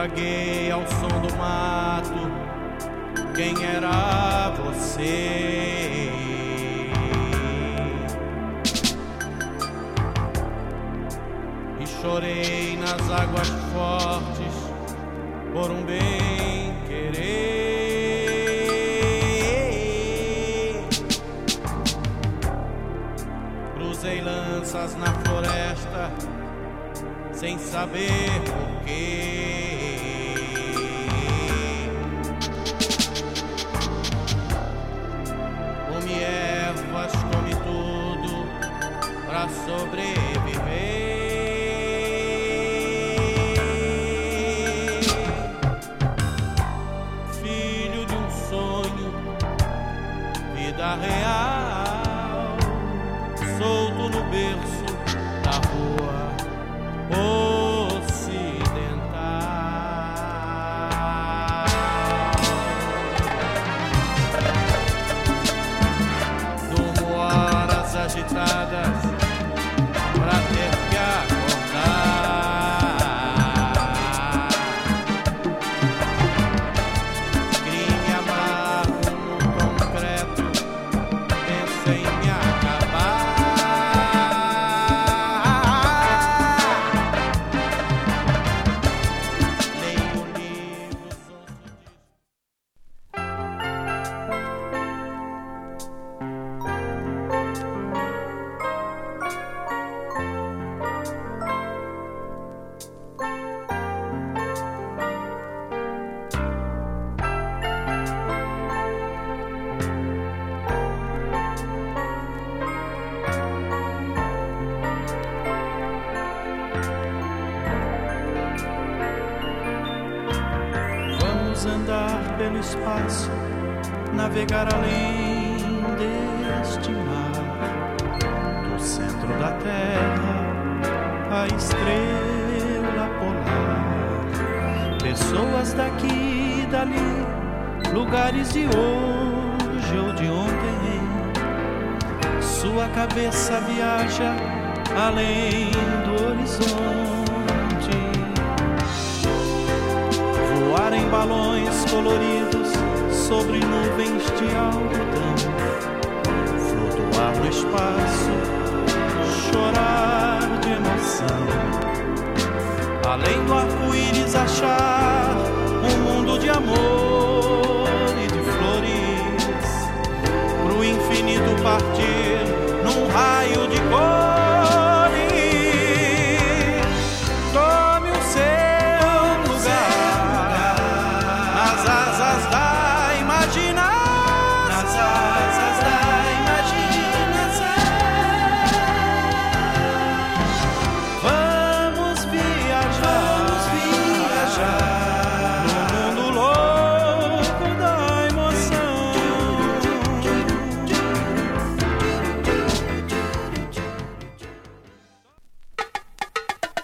naufraguei ao som do mato. Quem era você? E chorei nas águas fortes por um bem querer. Cruzei lanças na floresta sem saber porquê. Come ervas, come tudo pra sobreviver. Filho de um sonho, vida real, solto no berço da rua ocidental. Durmo horas agitadas pra ter que acordar. Crime amargo no concreto, penso em me acabar. Andar pelo espaço, navegar além deste mar, do centro da Terra, a estrela polar. Pessoas daqui e dali, lugares de hoje ou de ontem. Sua cabeça viaja além do horizonte. Voar em balões coloridos sobre nuvens de algodão, flutuar no espaço, chorar de emoção. Além do arco-íris achar um mundo de amor e de flores, pro infinito partir num raio de cores. Tome o seu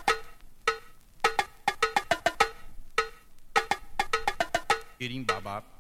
Birimbabap.